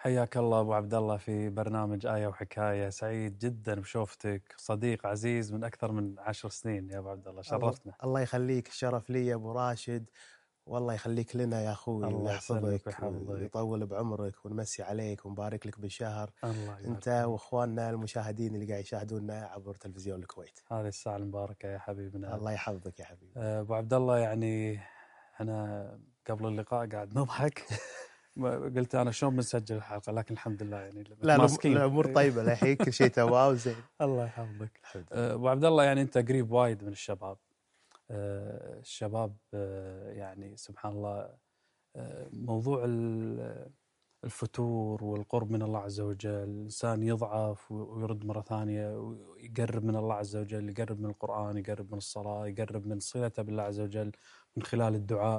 حياك الله أبو عبد الله في برنامج آية وحكاية. سعيد جدا بشوفتك، صديق عزيز من أكثر من 10 سنين يا أبو عبد الله، شرفتنا. الله يخليك، الشرف لي يا أبو راشد، والله يخليك لنا يا أخوي الله ويحفظك يسلمك ويحفظك ويطول بعمرك ونمسي عليك ونبارك لك بالشهر الله أنت يبارك. وإخواننا المشاهدين اللي قاعد يشاهدونا عبر تلفزيون الكويت. هذه الساعة المباركة يا حبيبنا. الله يحفظك يا حبيبي. أبو عبد الله، يعني أنا قبل اللقاء قاعد نضحك قلت أنا شلون بنسجل الحلقة، لكن الحمد لله يعني لا ماسكين الأمور طيبة الحين، كل شيء تمام وزين. الله يحفظك. أبو عبد الله، يعني أنت قريب وايد من الشباب. الشباب يعني سبحان الله، موضوع الفتور والقرب من الله عز وجل، الإنسان يضعف ويرد مرة ثانية ويقرب من الله عز وجل، يقرب من القرآن، يقرب من الصلاة، يقرب من صلته بالله عز وجل من خلال الدعاء.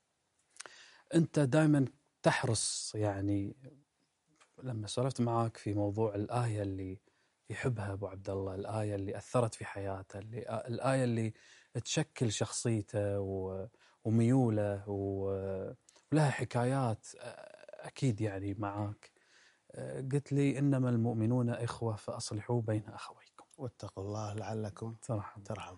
أنت دائما تحرص، يعني لما سولفت معك في موضوع الآية اللي يحبها أبو عبد الله، الآية اللي أثرت في حياته، الآية اللي تشكل شخصيته وميوله ولها حكايات أكيد يعني معاك. قلت لي إنما المؤمنون إخوة فأصلحوا بين أخويكم واتقوا الله لعلكم ترحمون.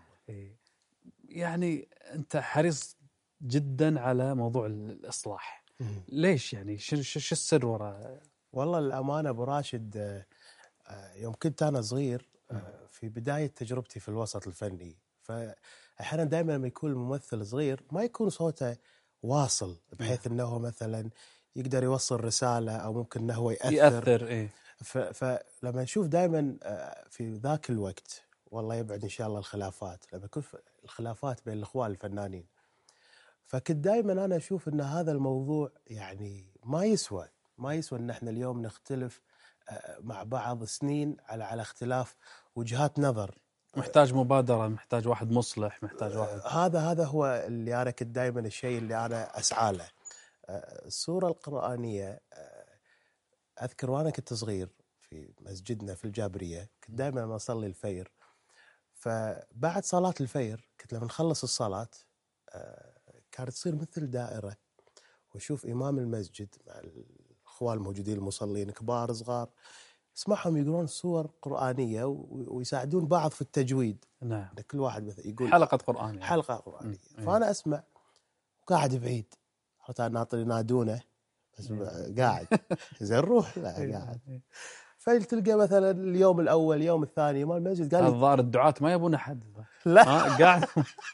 يعني أنت حريص جدا على موضوع الإصلاح. ليش يعني؟ شو السر وراء؟ والله الأمانة أبو راشد، يوم كنت أنا صغير في بداية تجربتي في الوسط الفني، فأحيانا دائما لما يكون الممثل صغير ما يكون صوته واصل بحيث أنه مثلا يقدر يوصل رسالة أو ممكن أنه هو يأثر. إيه؟ فلما نشوف دائما في ذاك الوقت، والله يبعد إن شاء الله الخلافات، لما يكون الخلافات بين الإخوان الفنانين، فكنت دائما أنا أشوف أن هذا الموضوع يعني ما يسوى أن احنا اليوم نختلف مع بعض سنين على اختلاف وجهات نظر. محتاج مبادرة، محتاج واحد مصلح، محتاج واحد. هذا هو اللي أنا كنت دائما الشيء اللي أنا أسعى له. السورة القرآنية، أذكر وأنا كنت صغير في مسجدنا في الجابرية، كنت دائما لما أصلي الفجر، فبعد صلاة الفجر كنت لما نخلص الصلاة كانت تصير مثل دائرة، وشوف إمام المسجد مع الإخوان الموجودين المصلين كبار صغار، اسمعهم يقرون سور قرآنية ويساعدون بعض في التجويد. نعم. كل واحد مثلا يقول حلقة قرآن، يعني. حلقة قرآنية. فأنا أسمع وقاعد بعيد، حتى ناطر ينادونه بس قاعد زين روح، لا قاعد. فتلقى مثلا اليوم الأول اليوم الثاني ما المسجد قال الظاهر الدعاة ما يبون أحد. لا قاعد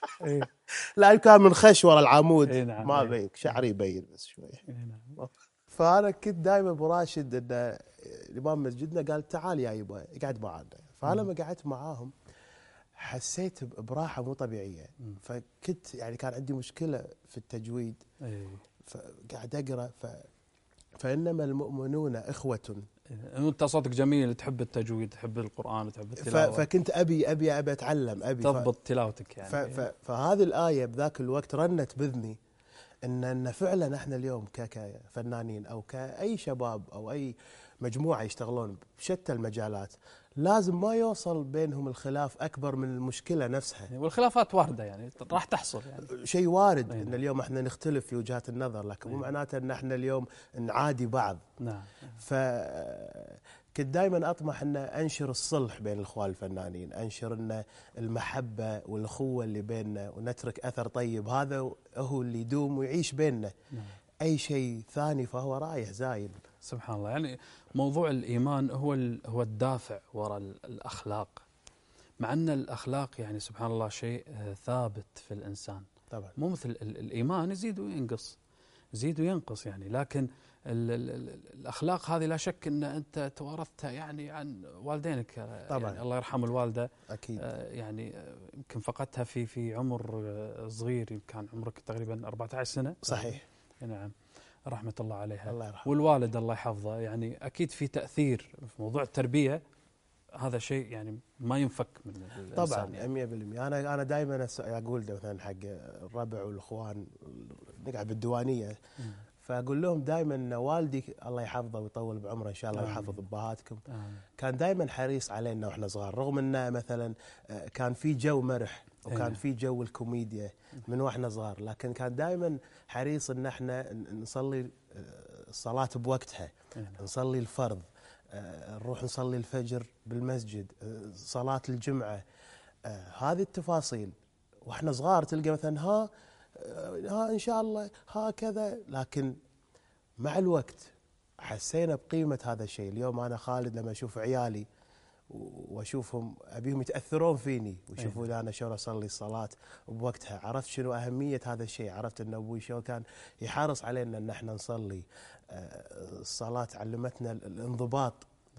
لا كان من خش ورا العمود. نعم. ما بين شعري يبين بس شوية. نعم. فأنا كنت دائما أبو راشد أن الإمام مسجدنا قال تعال يا يبا اقعد معنا. فأنا لما قعدت معاهم حسيت براحة مو طبيعية. فكنت يعني كان عندي مشكلة في التجويد، فقاعد أقرأ فإنما المؤمنون إخوة. أنت صوتك جميل، تحب التجويد، تحب القرآن، تحب التلاوة. فكنت أبي أتعلم، تضبط تلاوتك يعني. فهذه الآية بذاك الوقت رنت بذني إن فعلا احنا اليوم كفنانين أو كأي شباب أو أي مجموعة يشتغلون بشتى المجالات، لازم ما يوصل بينهم الخلاف أكبر من المشكلة نفسها. والخلافات واردة، يعني راح تحصل، يعني شيء وارد. إن اليوم احنا نختلف في وجهات النظر، لكن مو معناته إن احنا اليوم نعادي بعض. نعم. كنت دائما أطمح أن أنشر الصلح بين الإخوان الفنانين، أنشر أن المحبة والأخوة اللي بيننا ونترك أثر طيب، هذا هو اللي يدوم ويعيش بيننا. أي شيء ثاني فهو رايح زايد. سبحان الله. يعني موضوع الإيمان هو الدافع وراء الأخلاق، مع أن الأخلاق يعني سبحان الله شيء ثابت في الإنسان طبعا، مو مثل الإيمان يزيد وينقص، يزيد وينقص يعني. لكن الأخلاق هذه لا شك أن أنت توارثتها يعني عن والدينك طبعا. يعني الله يرحم الوالدة أكيد. يعني يمكن فقدتها في عمر صغير، كان عمرك تقريبا 14 سنة. صحيح. نعم، رحمة الله عليها. الله يرحمه. والوالد الله يحفظه، يعني أكيد في تأثير في موضوع التربية. هذا شيء يعني ما ينفك من الإنسان طبعا يعني. 100%. أنا دائما أقول مثلا حق الربع والإخوان، نقعد بالديوانية فاقول لهم دائما ان والدي الله يحفظه ويطول بعمره ان شاء الله ويحفظ ابهاتكم، كان دائما حريص علينا واحنا صغار، رغم انه مثلا كان في جو مرح وكان في جو الكوميديا من واحنا صغار، لكن كان دائما حريص ان احنا نصلي الصلاة بوقتها، نصلي الفرض، نروح نصلي الفجر بالمسجد، صلاة الجمعة، هذه التفاصيل واحنا صغار تلقى مثلا ها ان شاء الله ها كذا، لكن مع الوقت حسينا بقيمة هذا الشيء. اليوم انا خالد لما اشوف عيالي واشوفهم ابيهم يتاثرون فيني ويشوفون انا شلون اصلي الصلاه بوقتها، عرفت شنو اهميه هذا الشيء، عرفت ان ابوي شلون كان يحرص علينا ان احنا نصلي. الصلاه علمتنا الانضباط،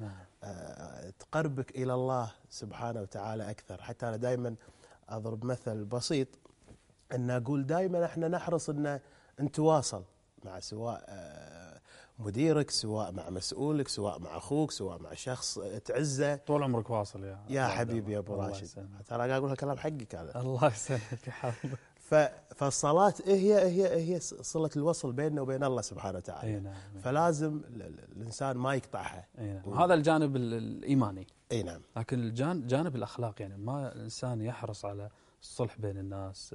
تقربك الى الله سبحانه وتعالى اكثر. حتى انا دائما اضرب مثل بسيط ان اقول دائما احنا نحرص ان نتواصل مع سواء مديرك، سواء مع مسؤولك، سواء مع اخوك، سواء مع شخص تعزه. طول عمرك واصل يا حبيبي يا ابو راشد، ترى اقول الكلام حقك هذا. الله يسلمك يا حبيبي. فالصلاه هي صله الوصل بيننا وبين الله سبحانه وتعالى. نعم. فلازم الانسان ما يقطعها. نعم. هذا الجانب الايماني. اي نعم. لكن الجانب الاخلاقي، يعني ما الانسان يحرص على الصلح بين الناس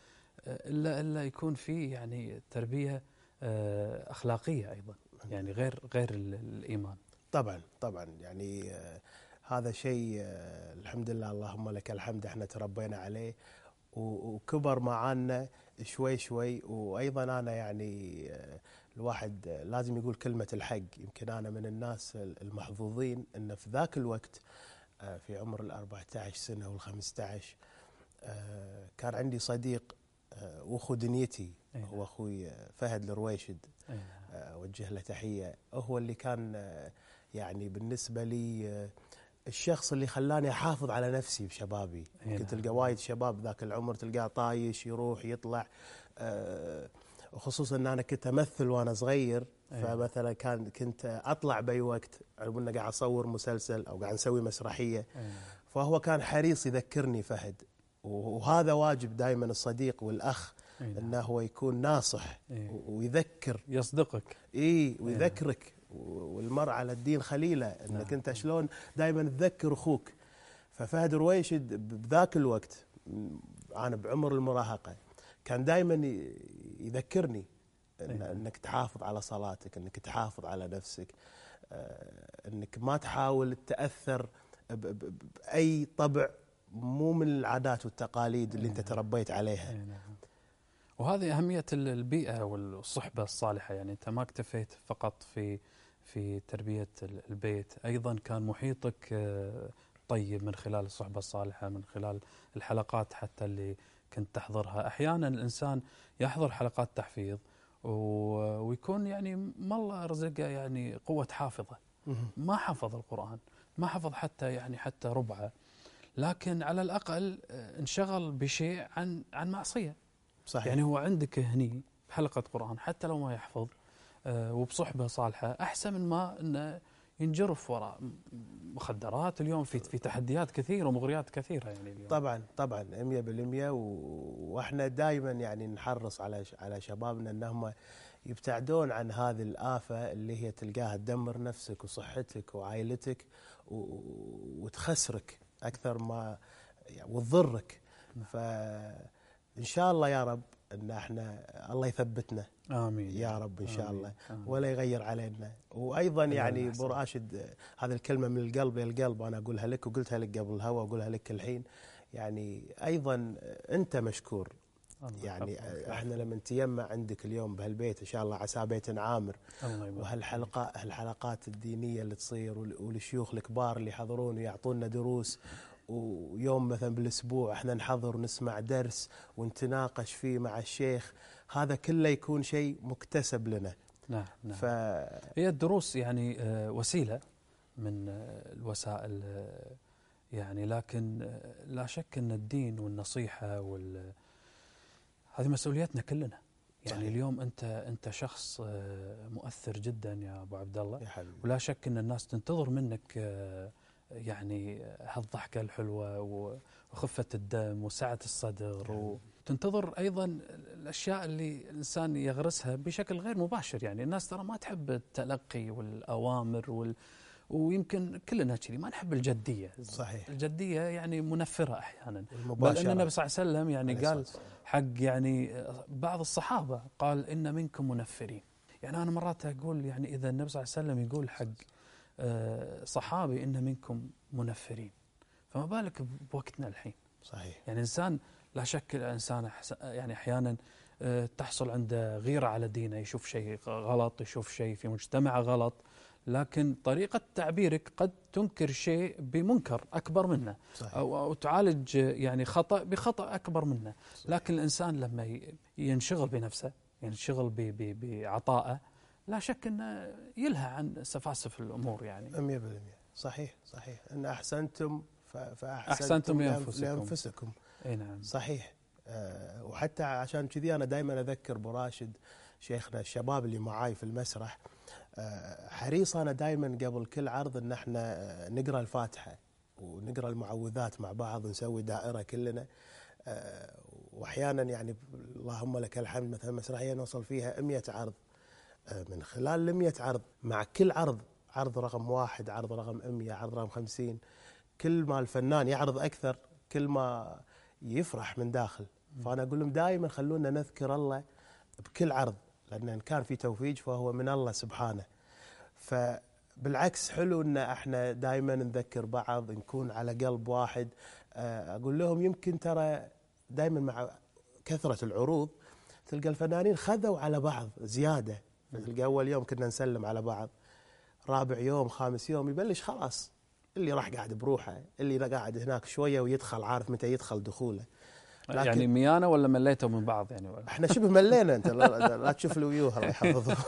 الا يكون فيه يعني تربيه اخلاقيه ايضا، يعني غير الايمان. طبعا يعني هذا شيء الحمد لله اللهم لك الحمد احنا تربينا عليه وكبر معانا شوي شوي. وايضا انا يعني الواحد لازم يقول كلمه الحق، يمكن انا من الناس المحظوظين ان في ذاك الوقت في عمر ال14 سنه وال15 كان عندي صديق واخو دنيتي، هو اخوي فهد الرويشد، اوجه له تحيه. هو اللي كان يعني بالنسبه لي الشخص اللي خلاني احافظ على نفسي بشبابي. كنت تلقى وايد شباب ذاك العمر تلقاه طايش يروح يطلع، وخصوصا ان انا كنت امثل وانا صغير، فمثلا كنت اطلع باي وقت على انه قاعد اصور مسلسل او قاعد نسوي مسرحيه، فهو كان حريص يذكرني فهد. وهذا واجب دائما الصديق والاخ، انه هو يكون ناصح ويذكر، يصدقك ويذكرك. والمرء على الدين خليله، انك انت شلون دائما تذكر اخوك. ففهد رويشد بذاك الوقت انا بعمر المراهقه كان دائما يذكرني انك تحافظ على صلاتك، انك تحافظ على نفسك، انك ما تحاول تاثر باي طبع مو من العادات والتقاليد اللي انت تربيت عليها. وهذه أهمية البيئة والصحبة الصالحة. يعني أنت ما اكتفيت فقط في تربية البيت، أيضا كان محيطك طيب من خلال الصحبة الصالحة، من خلال الحلقات حتى اللي كنت تحضرها. أحيانا الإنسان يحضر حلقات تحفيظ ويكون يعني ما الله رزقه يعني قوة حافظة، ما حفظ القرآن، ما حفظ حتى ربعه، لكن على الأقل انشغل بشيء عن معصية. صحيح. يعني هو عندك هني بحلقة قرآن حتى لو ما يحفظ وبصحبة صالحة، أحسن من ما إنه ينجرف وراء مخدرات. اليوم في تحديات كثيرة ومغريات كثيرة يعني اليوم. طبعا 100%. واحنا دائما يعني نحرص على شبابنا انهم يبتعدون عن هذه الآفة اللي هي تلقاها تدمر نفسك وصحتك وعائلتك وتخسرك أكثر ما وتضرك. فإن شاء الله يا رب أن احنا الله يثبتنا. آمين يا رب إن شاء الله. آمين. ولا يغير علينا. وأيضا يعني أبو راشد هذه الكلمة من القلب للقلب، أنا أقولها لك وقلتها لك قبل الهوى وأقولها لك الحين. يعني أيضا أنت مشكور. يعني احنا لما نتجمع عندك اليوم بهالبيت ان شاء الله عسى بيت عامر، وهالحلقات الدينيه اللي تصير والشيوخ الكبار اللي يحضرون ويعطونا دروس، ويوم مثلا بالاسبوع احنا نحضر ونسمع درس ونتناقش فيه مع الشيخ، هذا كله يكون شيء مكتسب لنا. نعم. هي الدروس يعني وسيله من الوسائل يعني، لكن لا شك ان الدين والنصيحه هذه مسؤوليتنا كلنا. يعني صحيح. اليوم انت شخص مؤثر جدا يا ابو عبد الله، ولا شك ان الناس تنتظر منك يعني هالضحكه الحلوه وخفه الدم وسعه الصدر وتنتظر أيضا الأشياء اللي الإنسان يغرسها بشكل غير مباشر. يعني الناس ترى ما تحب التلقي والأوامر ويمكن كلنا كذي ما نحب الجدية. صحيح. الجدية يعني منفرة أحيانا. المباشرة. بل أن النبي صلى الله عليه وسلم يعني قال حق يعني بعض الصحابة قال إن منكم منفرين. يعني أنا مرات أقول يعني إذا النبي صلى الله عليه وسلم يقول حق صحابي إن منكم منفرين، فما بالك بوقتنا الحين. صحيح. يعني إنسان لا شك الإنسان يعني أحيانا تحصل عنده غيرة على دينه، يشوف شيء غلط، يشوف شيء في مجتمع غلط، لكن طريقة تعبيرك قد تنكر شيء بمنكر أكبر منه. صحيح. أو تعالج يعني خطأ بخطأ أكبر منه. صحيح. لكن الإنسان لما ينشغل بنفسه، ينشغل بعطائه، لا شك أنه يلهى عن سفاسف الأمور. يعني 100%. صحيح. صحيح. إن أحسنتم فأحسنتم لأنفسكم. أي نعم. صحيح. وحتى عشان كذي أنا دائما أذكر براشد شيخنا الشباب اللي معاي في المسرح، حريص أنا دائما قبل كل عرض أن احنا نقرأ الفاتحة ونقرأ المعوذات مع بعض ونسوي دائرة كلنا. وأحيانا يعني اللهم لك الحمد مثلا مسرحية نوصل فيها 100 عرض. من خلال 100 عرض مع كل عرض رقم 1، عرض رقم 100، عرض رقم 50، كل ما الفنان يعرض أكثر كل ما يفرح من داخل. فأنا أقول لهم دائما خلونا نذكر الله بكل عرض، لأن إن كان في توفيق فهو من الله سبحانه. فبالعكس حلو أن احنا دائما نذكر بعض، نكون على قلب واحد. أقول لهم يمكن ترى دائما مع كثرة العروض تلقى الفنانين خذوا على بعض زيادة. تلقى أول يوم كنا نسلم على بعض، رابع يوم خامس يوم يبلش خلاص اللي راح قاعد بروحه، اللي قاعد هناك شوية ويدخل عارف متى يدخل دخوله. يعني ميانا ولا مليتوا من بعض؟ يعني احنا شبه ملينا. انت لا تشوف الويوه الله يحفظهم.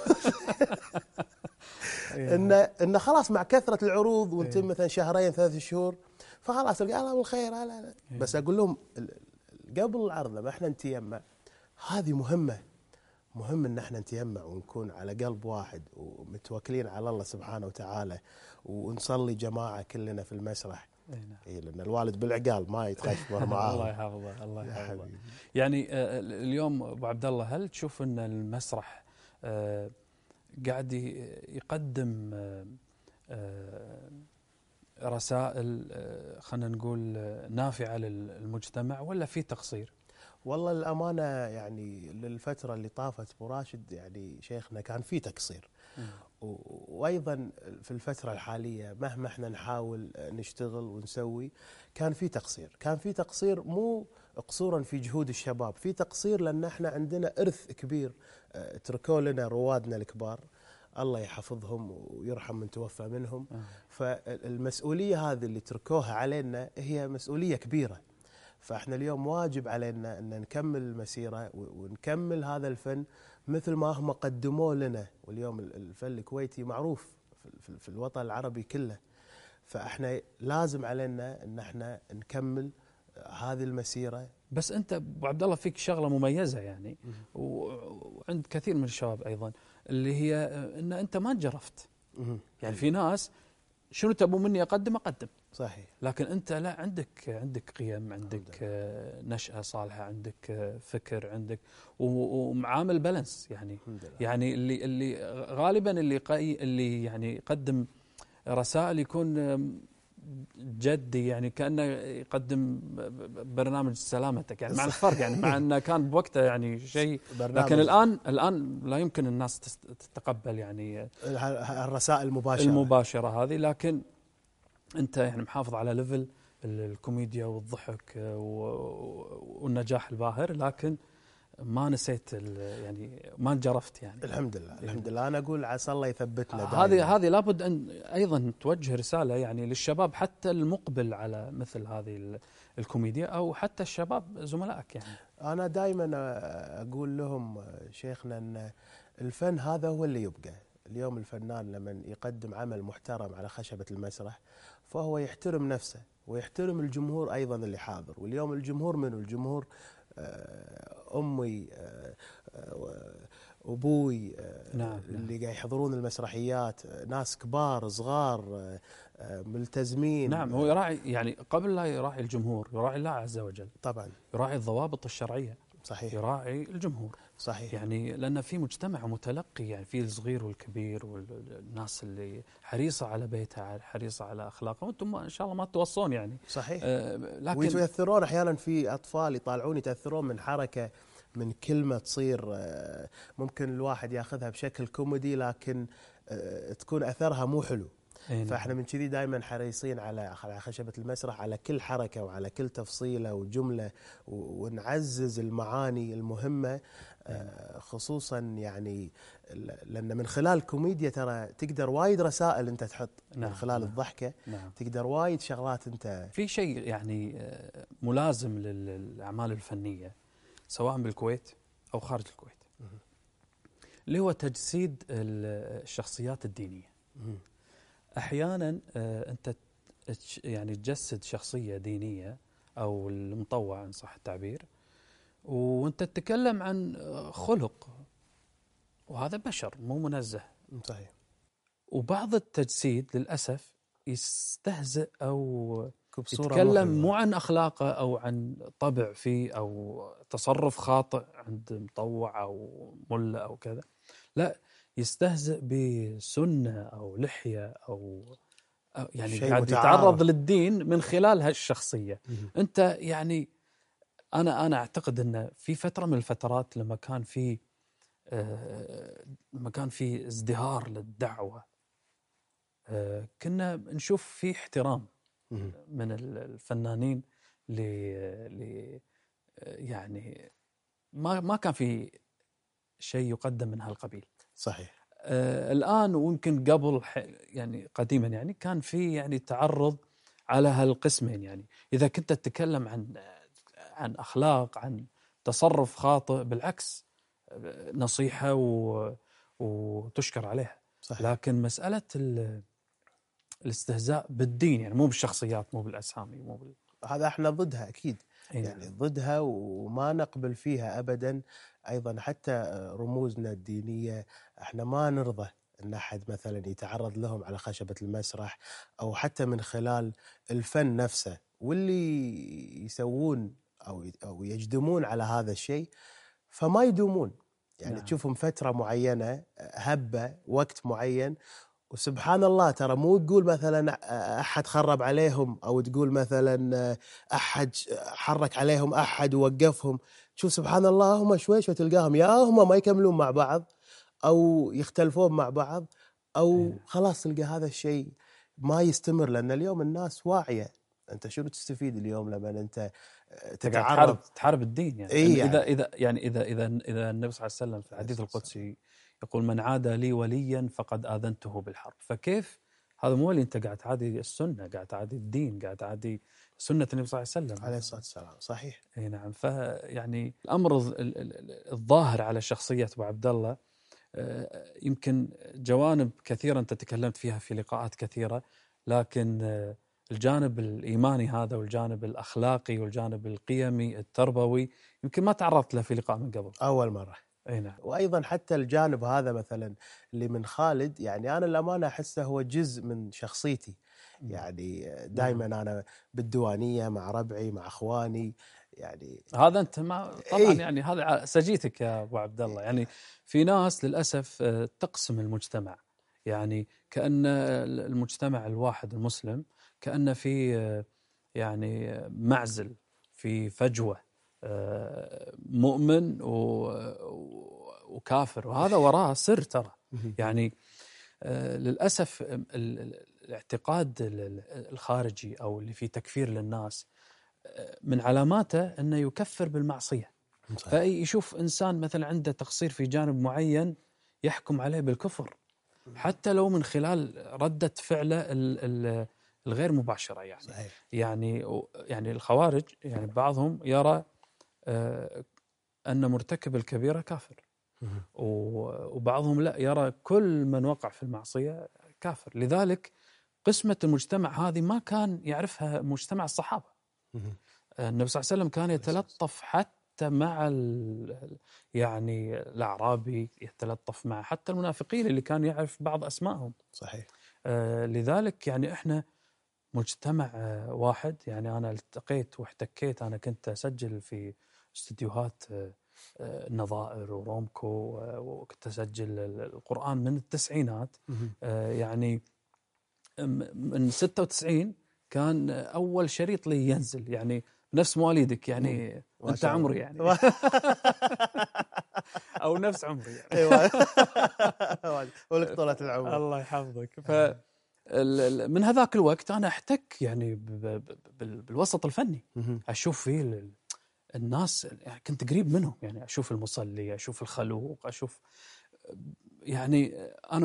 ان خلاص مع كثرة العروض وانتم مثلا شهرين 3 شهور فخلاص تلقى الله بالخير. لا. بس اقول لهم قبل العرض لما احنا نتيمم، هذه مهم ان احنا نتيمم ونكون على قلب واحد ومتوكلين على الله سبحانه وتعالى، ونصلي جماعة كلنا في المسرح. لأن الوالد بالعقال ما يتغشمر معاه. الله يحفظه الله يحفظه. يعني اليوم أبو عبد الله، هل تشوف أن المسرح قاعد يقدم رسائل خلينا نقول نافعة للمجتمع ولا في تقصير؟ والله الأمانة يعني للفترة اللي طافت أبو راشد يعني شيخنا كان في تقصير. وأيضا في الفترة الحالية مهما احنا نحاول نشتغل ونسوي كان في تقصير مو قصورا في جهود الشباب، في تقصير لأن احنا عندنا إرث كبير تركوا لنا روادنا الكبار الله يحفظهم ويرحم من توفى منهم. فالمسؤولية هذه اللي تركوها علينا هي مسؤولية كبيرة. فاحنا اليوم واجب علينا أن نكمل المسيرة ونكمل هذا الفن مثل ما هم قدموه لنا. واليوم الفن الكويتي معروف في الوطن العربي كله، فاحنا لازم علينا ان احنا نكمل هذه المسيرة. بس انت ابو عبد الله فيك شغلة مميزة يعني وعند كثير من الشباب ايضا، اللي هي ان انت ما انجرفت. يعني في ناس شنو تبوا مني اقدم صحيح، لكن انت لا، عندك قيم، عندك نشأة صالحة، عندك فكر، عندك ومعامل بالانس. يعني اللي غالبا اللي يعني يقدم رسائل يكون جدي، يعني كأنه يقدم برنامج سلامتك، يعني مع الفرق يعني مع انه كان بوقته يعني شيء، لكن الان لا يمكن الناس تتقبل يعني الرسائل المباشرة هذه. لكن انت يعني محافظ على ليفل الكوميديا والضحك والنجاح الباهر، لكن ما نسيت يعني ما انجرفت. يعني الحمد لله انا اقول عسى الله يثبتنا. هذه لابد ان ايضا توجه رسالة يعني للشباب، حتى المقبل على مثل هذه الكوميديا، او حتى الشباب زملائك. يعني انا دائما اقول لهم شيخنا ان الفن هذا هو اللي يبقى. اليوم الفنان لما يقدم عمل محترم على خشبة المسرح فهو يحترم نفسه ويحترم الجمهور أيضا اللي حاضر. واليوم الجمهور منه؟ الجمهور أمي، أبوي، نعم. اللي قاعد يحضرون المسرحيات ناس كبار صغار ملتزمين. نعم، هو يراعي، يعني قبل لا يراعي الجمهور يراعي الله عز وجل، طبعا يراعي الضوابط الشرعية. صحيح. يراعي الجمهور. صحيح. يعني لأن في مجتمع متلقي، يعني في الصغير والكبير والناس اللي حريصة على بيتها، حريصة على أخلاقها، وأنتم إن شاء الله ما توصون يعني. صحيح. لكن ويتأثرون أحيانا في أطفال يطالعون يتأثرون من حركة، من كلمة تصير، ممكن الواحد ياخذها بشكل كوميدي لكن تكون أثرها مو حلو. فاحنا من كذي دائما حريصين على خشبة المسرح، على كل حركة وعلى كل تفصيلة وجملة، ونعزز المعاني المهمة، خصوصا يعني لأن من خلال الكوميديا ترى تقدر وايد رسائل أنت تحط من خلال الضحكة. تقدر وايد شغلات أنت. في شيء يعني ملازم للأعمال الفنية سواء بالكويت أو خارج الكويت، اللي هو تجسيد الشخصيات الدينية. أحيانا أنت يعني تجسد شخصية دينية أو المطوع إن صح التعبير، وأنت تتكلم عن خلق، وهذا بشر مو منزه. صحيح. وبعض التجسيد للأسف يستهزئ أو بصورة يتكلم مو عن أخلاقه أو عن طبع فيه أو تصرف خاطئ عند مطوع أو ملة أو كذا، لا، يستهزئ بسنة أو لحية أو يعني قاعد يتعرض للدين من خلال هالشخصية. أنت يعني أنا أعتقد أن في فترة من الفترات لما كان في ازدهار للدعوة، كنا نشوف في احترام من الفنانين يعني ما كان في شيء يقدم من هالقبيل. صحيح. الآن ويمكن قبل يعني قديما يعني كان في يعني تعرض على هالقسمين. يعني إذا كنت تتكلم عن أخلاق، عن تصرف خاطئ، بالعكس نصيحة وتشكر عليها. صحيح. لكن مسألة الاستهزاء بالدين، يعني مو بالشخصيات، مو بالأسامي، هذا احنا ضدها أكيد. يعني ضدها وما نقبل فيها أبدا. أيضا حتى رموزنا الدينية احنا ما نرضى أن أحد مثلا يتعرض لهم على خشبة المسرح أو حتى من خلال الفن نفسه. واللي يسوون أو يجدمون على هذا الشيء فما يدومون. يعني تشوفهم فترة معينة، هبة وقت معين، وسبحان الله ترى مو تقول مثلا أحد خرب عليهم أو تقول مثلا أحد حرك عليهم أحد ووقفهم. تشوف سبحان الله هم شوي تلقاهم يا هم ما يكملون مع بعض أو يختلفون مع بعض، أو خلاص تلقى هذا الشيء ما يستمر. لأن اليوم الناس واعية. أنت شنو تستفيد اليوم لما أنت تحارب الدين؟ يعني إيه إذا النبي صلى الله عليه وسلم في الحديث القدسي يقول من عادى لي وليا فقد آذنته بالحرب، فكيف هذا مو اللي أنت قاعد تعادي السنة، قاعد تعادي الدين، قاعد تعادي سنة النبي صلى الله عليه وسلم عليه الصلاة والسلام. صحيح. أي نعم. فيعني الأمر الظاهر على شخصية أبو عبد الله يمكن جوانب كثيرة أنت تكلمت فيها في لقاءات كثيرة، لكن الجانب الإيماني هذا والجانب الأخلاقي والجانب القيمي التربوي يمكن ما تعرضت له في لقاء من قبل، أول مرة. أي نعم. وأيضا حتى الجانب هذا مثلا اللي من خالد، يعني أنا الأمانة أحسه هو جزء من شخصيتي. يعني دائما أنا بالديوانية مع ربعي مع أخواني. يعني هذا أنت طبعا يعني هذا سجيتك يا أبو عبد الله. يعني في ناس للأسف تقسم المجتمع، يعني كأن المجتمع الواحد المسلم كأن في يعني معزل، في فجوة، مؤمن وكافر، وهذا وراه سر ترى. يعني للأسف الاعتقاد الخارجي أو اللي فيه تكفير للناس من علاماته أنه يكفر بالمعصية. فيشوف إنسان مثلا عنده تقصير في جانب معين يحكم عليه بالكفر، حتى لو من خلال ردة فعله الغير مباشرة. يعني صحيح. يعني الخوارج يعني بعضهم يرى أن مرتكب الكبيرة كافر، وبعضهم لا، يرى كل من وقع في المعصية كافر. لذلك قسمة المجتمع هذه ما كان يعرفها مجتمع الصحابة. النبي صلى الله عليه وسلم كان يتلطف حتى مع يعني الأعرابي، يتلطف مع حتى المنافقين اللي كان يعرف بعض أسمائهم. صحيح. لذلك يعني إحنا مجتمع واحد. يعني أنا التقيت واحتكيت، أنا كنت أسجل في استديوهات النظائر ورومكو، وكنت أسجل القرآن من التسعينات. يعني من 96 كان أول شريط لي ينزل، يعني نفس مواليدك، يعني أنت عمري يعني أو نفس عمري يعني. ايوه ولك طولة العمر. الله يحفظك. من هذاك الوقت أنا أحتك يعني بالوسط الفني، أشوف فيه الناس، يعني كنت قريب منهم، يعني أشوف المصلي، أشوف الخلوق، أشوف، يعني أنا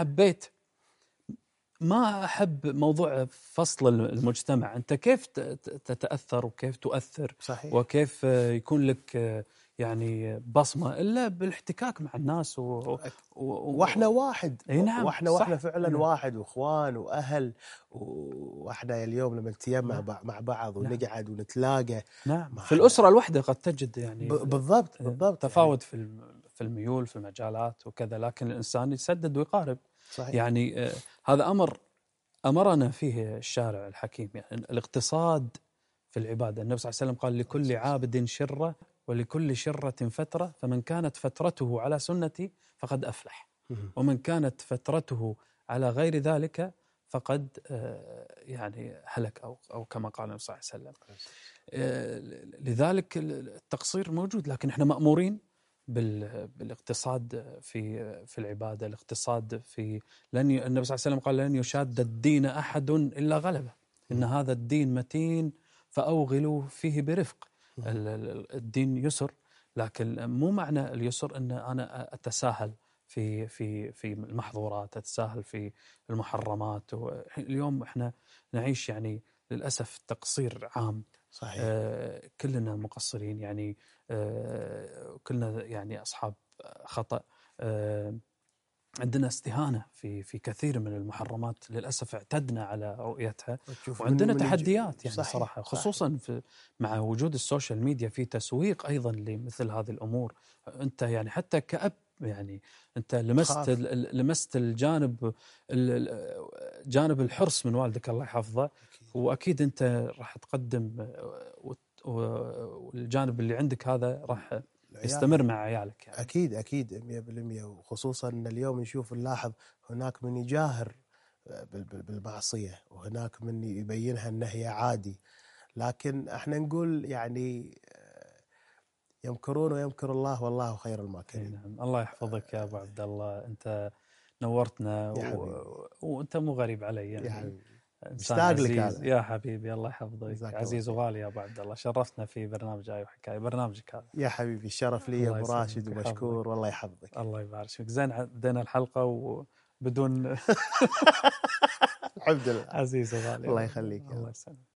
ما أحب موضوع فصل المجتمع. أنت كيف تتأثر وكيف تؤثر، صحيح. وكيف يكون لك يعني بصمة إلا بالاحتكاك مع الناس واحنا واحد. نعم واحنا فعلا واحد، واخوان واهل، واحنا اليوم لما نتجمع مع بعض ونقعد ونتلاقى. نعم. في الأسرة الواحدة قد تجد يعني بالضبط تفاوت يعني في الميول، في المجالات وكذا، لكن الإنسان يسدد ويقارب. صحيح. يعني هذا أمرنا فيه الشارع الحكيم، يعني الاقتصاد في العبادة. النبي صلى الله عليه وسلم قال: لكل عابد شرة ولكل شرة فترة، فمن كانت فترته على سنتي فقد أفلح، ومن كانت فترته على غير ذلك فقد يعني هلك، أو كما قال النبي صلى الله عليه وسلم. لذلك التقصير موجود، لكن احنا مأمورين بالاقتصاد في العبادة، الاقتصاد في النبي صلى الله عليه وسلم قال: لن يشاد الدين أحد إلا غلبه، إن هذا الدين متين فأوغلوا فيه برفق. الدين يسر، لكن مو معنى اليسر أن أنا أتساهل في المحظورات، أتساهل في المحرمات. اليوم احنا نعيش يعني للأسف تقصير عام. صحيح. كلنا مقصرين، يعني كلنا يعني أصحاب خطأ. عندنا استهانة في كثير من المحرمات، للأسف اعتدنا على رؤيتها، وعندنا تحديات يعني. صحيح. صراحة خصوصا مع وجود السوشيال ميديا في تسويق أيضا لمثل هذه الأمور. أنت يعني حتى كأب، يعني أنت لمست جانب الحرص من والدك الله يحفظه، وأكيد أنت راح تقدم، والجانب اللي عندك هذا راح يستمر مع عيالك يعني. أكيد 100%. وخصوصا أن اليوم نلاحظ هناك من يجاهر بالمعصية، وهناك من يبينها أنها هي عادي، لكن احنا نقول يعني يمكرون ويمكر الله والله خير الماكرين. نعم. الله يحفظك يا أبو عبد الله، أنت نورتنا وأنت مو غريب علي يعني. يا حبيبي. إنسان عزيز يا حبيبي، الله يحفظك، عزيز وغالي يا أبو عبد الله. شرفتنا في برنامج آي وحكاية، برنامجك هذا. يا حبيبي الشرف لي يا أبو راشد، ومشكور والله يحفظك. الله يبارك فيك. زين بدينا الحلقة وبدون الحمد لله. عزيز وغالي. الله يخليك. الله يسلمك.